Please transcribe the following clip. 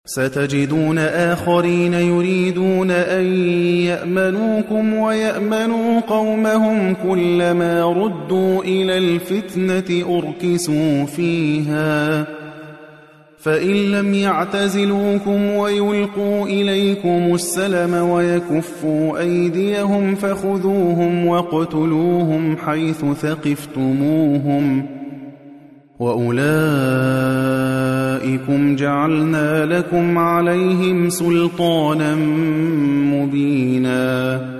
ستجدون آخرين يريدون أن يأمنوكم ويأمنوا قومهم كلما ردوا إلى الفتنة أركسوا فيها فإن لم يعتزلوكم ويلقوا إليكم السلم ويكفوا أيديهم فخذوهم واقتلوهم حيث ثقفتموهم وأولئكم جعلنا لكم عليهم سلطانا مبينا